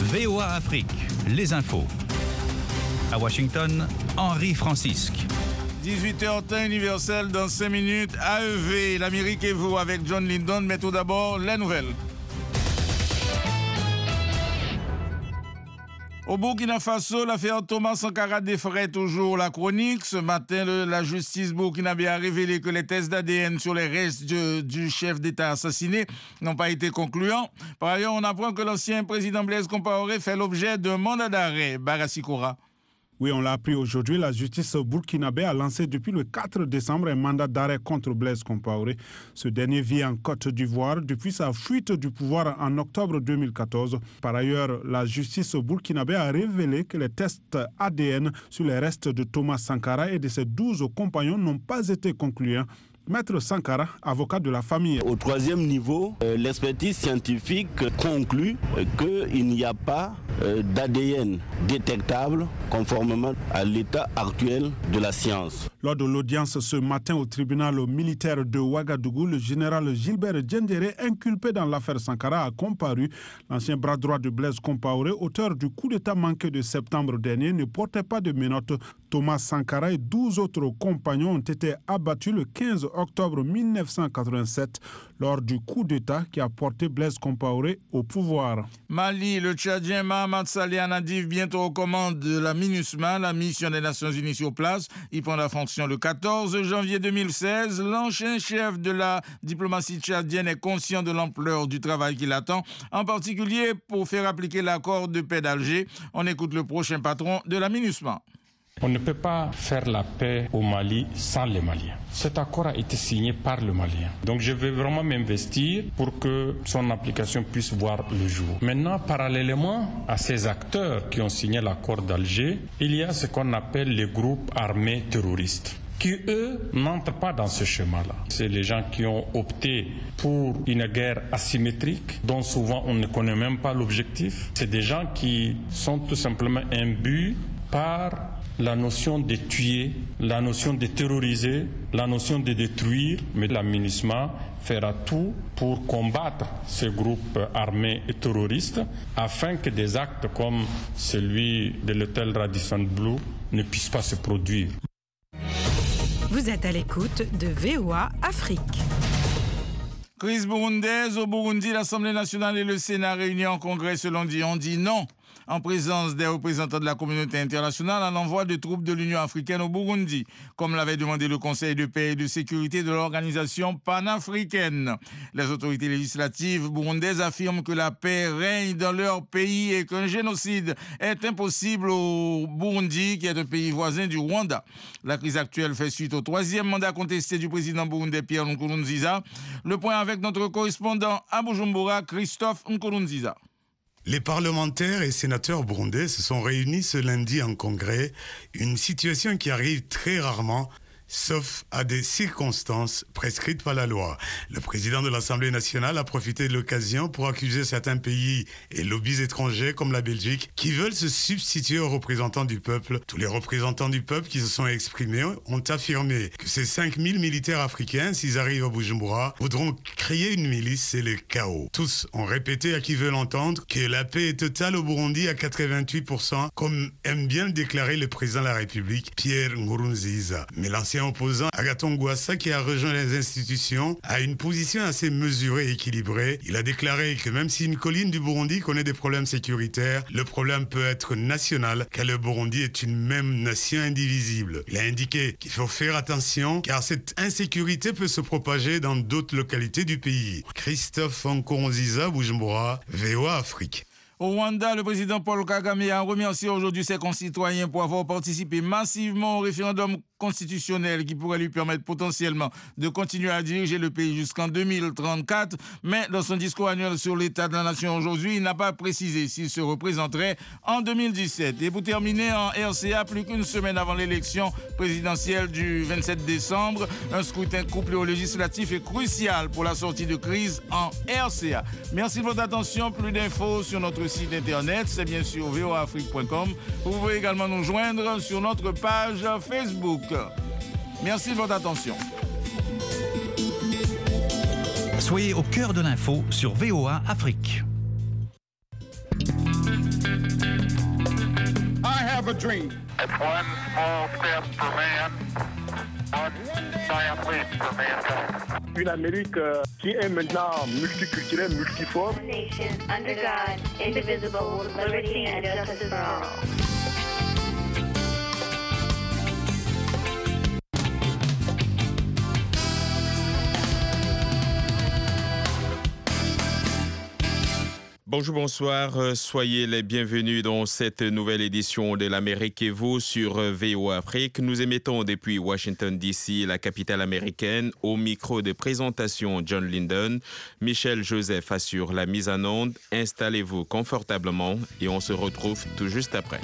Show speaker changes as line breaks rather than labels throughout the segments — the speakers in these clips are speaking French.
VOA Afrique, les infos. À Washington, Henri Francisque.
18h temps universel dans 5 minutes. AEV, l'Amérique et vous avec John Lyndon. Mais tout d'abord, les nouvelles. Au Burkina Faso, l'affaire Thomas Sankara défraie toujours la chronique. Ce matin, la justice burkinabé a révélé que les tests d'ADN sur les restes du chef d'État assassiné n'ont pas été concluants. Par ailleurs, on apprend que l'ancien président Blaise Compaoré fait l'objet d'un mandat d'arrêt. Barassi Koura.
Oui, on l'a appris aujourd'hui. La justice burkinabé a lancé depuis le 4 décembre un mandat d'arrêt contre Blaise Compaoré. Ce dernier vit en Côte d'Ivoire depuis sa fuite du pouvoir en octobre 2014. Par ailleurs, la justice burkinabé a révélé que les tests ADN sur les restes de Thomas Sankara et de ses 12 compagnons n'ont pas été concluants. Maître Sankara, avocat de la famille.
Au troisième niveau, l'expertise scientifique conclut qu'il n'y a pas d'ADN détectable conformément à l'état actuel de la science.
Lors de l'audience ce matin au tribunal militaire de Ouagadougou, le général Gilbert Diendéré, inculpé dans l'affaire Sankara, a comparu. L'ancien bras droit de Blaise Compaoré, auteur du coup d'État manqué de septembre dernier, ne portait pas de menottes. Thomas Sankara et 12 autres compagnons ont été abattus le 15 octobre 1987 lors du coup d'État qui a porté Blaise Compaoré au pouvoir.
Mali, le Tchadien Mahamat Saleh Anadif, bientôt aux commandes de la MINUSMA, la mission des Nations Unies sur place. Il prend la fonction le 14 janvier 2016. L'ancien chef de la diplomatie tchadienne est conscient de l'ampleur du travail qui l'attend, en particulier pour faire appliquer l'accord de paix d'Alger. On écoute le prochain patron de la MINUSMA.
On ne peut pas faire la paix au Mali sans les Maliens. Cet accord a été signé par le Malien. Donc je vais vraiment m'investir pour que son application puisse voir le jour. Maintenant, parallèlement à ces acteurs qui ont signé l'accord d'Alger, il y a ce qu'on appelle les groupes armés terroristes, qui, eux, n'entrent pas dans ce schéma-là. C'est les gens qui ont opté pour une guerre asymétrique, dont souvent on ne connaît même pas l'objectif. C'est des gens qui sont tout simplement imbus par la notion de tuer, la notion de terroriser, la notion de détruire, mais la MINUSMA fera tout pour combattre ces groupes armés et terroristes afin que des actes comme celui de l'hôtel Radisson Blu ne puissent pas se produire.
Vous êtes à l'écoute de VOA Afrique.
Crise burundaise au Burundi, l'Assemblée nationale et le Sénat réunis en congrès ce lundi ont dit non, en présence des représentants de la communauté internationale, à l'envoi de troupes de l'Union africaine au Burundi, comme l'avait demandé le Conseil de paix et de sécurité de l'organisation panafricaine. Les autorités législatives burundaises affirment que la paix règne dans leur pays et qu'un génocide est impossible au Burundi, qui est un pays voisin du Rwanda. La crise actuelle fait suite au 3e mandat contesté du président burundais Pierre Nkurunziza. Le point avec notre correspondant à Bujumbura, Christophe Nkurunziza.
Les parlementaires et sénateurs burundais se sont réunis ce lundi en congrès, une situation qui arrive très rarement, sauf à des circonstances prescrites par la loi. Le président de l'Assemblée nationale a profité de l'occasion pour accuser certains pays et lobbies étrangers comme la Belgique qui veulent se substituer aux représentants du peuple. Tous les représentants du peuple qui se sont exprimés ont affirmé que ces 5000 militaires africains, s'ils arrivent à Bujumbura, voudront créer une milice et le chaos. Tous ont répété à qui veut l'entendre que la paix est totale au Burundi à 88%, comme aime bien le déclarer le président de la République, Pierre Nkurunziza. Mais l'ancien opposant Agathon Rwasa, qui a rejoint les institutions, a une position assez mesurée et équilibrée. Il a déclaré que même si une colline du Burundi connaît des problèmes sécuritaires, le problème peut être national, car le Burundi est une même nation indivisible. Il a indiqué qu'il faut faire attention, car cette insécurité peut se propager dans d'autres localités du pays. Christophe Nkurunziza, Bujumbura, VOA Afrique.
Au Rwanda, le président Paul Kagame a remercié aujourd'hui ses concitoyens pour avoir participé massivement au référendum constitutionnel qui pourrait lui permettre potentiellement de continuer à diriger le pays jusqu'en 2034. Mais dans son discours annuel sur l'état de la nation aujourd'hui, il n'a pas précisé s'il se représenterait en 2017. Et pour terminer, en RCA, plus qu'une semaine avant l'élection présidentielle du 27 décembre, un scrutin couplé au législatif est crucial pour la sortie de crise en RCA. Merci de votre attention. Plus d'infos sur notre site internet, c'est bien sûr voafrique.com. Vous pouvez également nous joindre sur notre page Facebook. Merci de votre attention.
Soyez au cœur de l'info sur VOA Afrique.
I have a dream.
It's one small step for man, one giant leap for mankind.
Une Amérique qui est maintenant multiculturelle, multiforme.
Nation under God, indivisible, with liberty and justice for all.
Bonjour, bonsoir, soyez les bienvenus dans cette nouvelle édition de l'Amérique et vous sur VOA Afrique. Nous émettons depuis Washington DC, la capitale américaine, au micro de présentation John Linden. Michel Joseph assure la mise en onde. Installez-vous confortablement et on se retrouve tout juste après.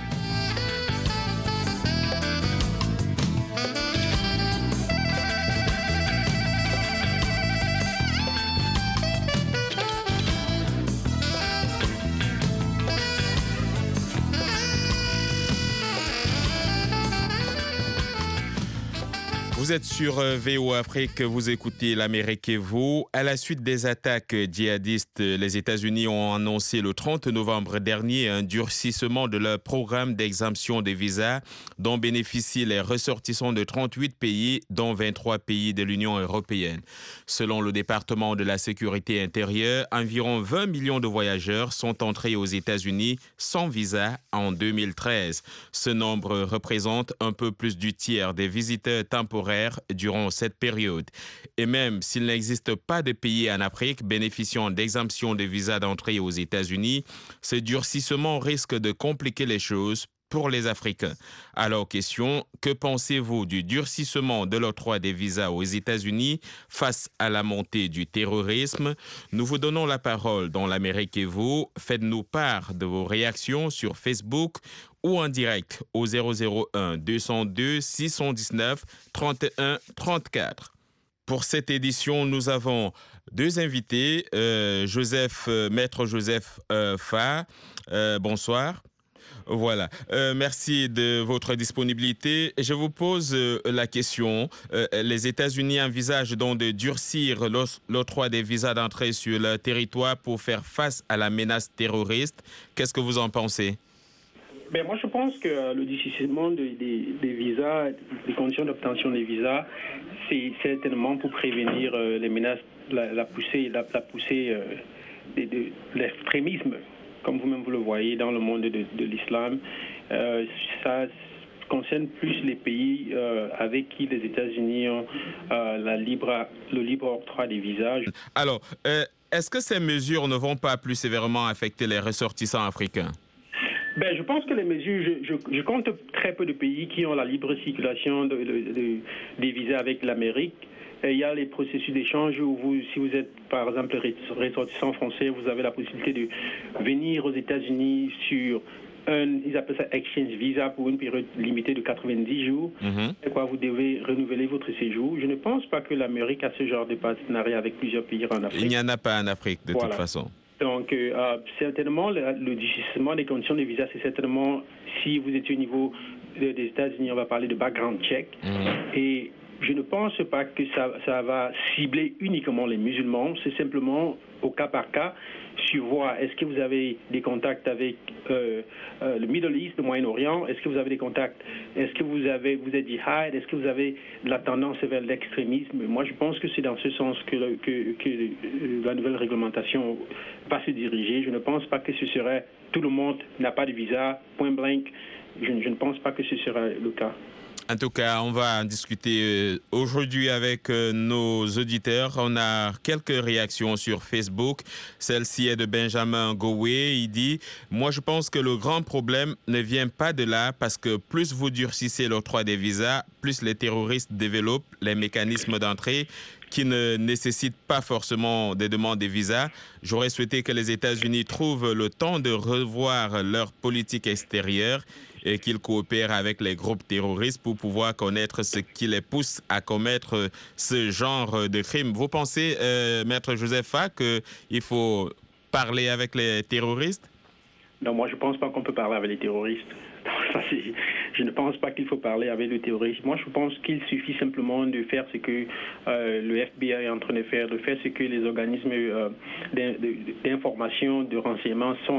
Vous êtes sur VOA Afrique, vous écoutez l'Amérique et vous. À la suite des attaques djihadistes, les États-Unis ont annoncé le 30 novembre dernier un durcissement de leur programme d'exemption des visas dont bénéficient les ressortissants de 38 pays, dont 23 pays de l'Union européenne. Selon le département de la sécurité intérieure, environ 20 millions de voyageurs sont entrés aux États-Unis sans visa en 2013. Ce nombre représente un peu plus du tiers des visiteurs temporaires durant cette période. Et même s'il n'existe pas de pays en Afrique bénéficiant d'exemption de visa d'entrée aux États-Unis, ce durcissement risque de compliquer les choses pour les Africains. Alors, question, que pensez-vous du durcissement de l'octroi des visas aux États-Unis face à la montée du terrorisme? Nous vous donnons la parole dans l'Amérique et vous. Faites-nous part de vos réactions sur Facebook ou en direct au 001 202 619 31 34. Pour cette édition, nous avons deux invités, Maître Joseph Fa. Bonsoir. Voilà. Merci de votre disponibilité. Je vous pose la question. Les États-Unis envisagent donc de durcir l'octroi des visas d'entrée sur leur territoire pour faire face à la menace terroriste. Qu'est-ce que vous en pensez?
Moi, je pense que le durcissement des visas, des conditions d'obtention des visas, c'est certainement pour prévenir les menaces, la poussée de l'extrémisme, comme vous-même vous le voyez dans le monde de l'islam. Ça concerne plus les pays avec qui les États-Unis ont le libre octroi des visas.
Alors, est-ce que ces mesures ne vont pas plus sévèrement affecter les ressortissants africains?
Je pense que les mesures, je compte très peu de pays qui ont la libre circulation des visas avec l'Amérique. Et il y a les processus d'échange où si vous êtes, par exemple, ressortissant français, vous avez la possibilité de venir aux États-Unis sur ils appellent ça exchange visa pour une période limitée de 90 jours. Et vous devez renouveler votre séjour. Je ne pense pas que l'Amérique a ce genre de partenariat avec plusieurs pays en Afrique.
Il n'y en a pas en Afrique, de toute façon.
Donc, certainement, le durcissement des conditions de visa, c'est certainement, si vous étiez au niveau des États-Unis, on va parler de background check. Et je ne pense pas que ça va cibler uniquement les musulmans. C'est simplement au cas par cas, sur voir est-ce que vous avez des contacts avec le Middle East, le Moyen-Orient, est-ce que vous avez des contacts, est-ce que vous êtes djihad, est-ce que vous avez de la tendance vers l'extrémisme. Moi, je pense que c'est dans ce sens que la nouvelle réglementation va se diriger. Je ne pense pas que ce serait tout le monde n'a pas de visa, point blank. Je ne pense pas que ce sera le cas.
En tout cas, on va en discuter aujourd'hui avec nos auditeurs. On a quelques réactions sur Facebook. Celle-ci est de Benjamin Goué. Il dit « Moi, je pense que le grand problème ne vient pas de là parce que plus vous durcissez l'octroi des visas, plus les terroristes développent les mécanismes d'entrée qui ne nécessitent pas forcément des demandes de visa. J'aurais souhaité que les États-Unis trouvent le temps de revoir leur politique extérieure et qu'ils coopèrent avec les groupes terroristes pour pouvoir connaître ce qui les pousse à commettre ce genre de crimes. Vous pensez, Maître Joseph Fa, qu'il faut parler avec les terroristes?
Non, moi je ne pense pas qu'on peut parler avec les terroristes. Je ne pense pas qu'il faut parler avec le terrorisme. Moi, je pense qu'il suffit simplement de faire ce que le FBI est en train de faire ce que les organismes d'information, de renseignement sont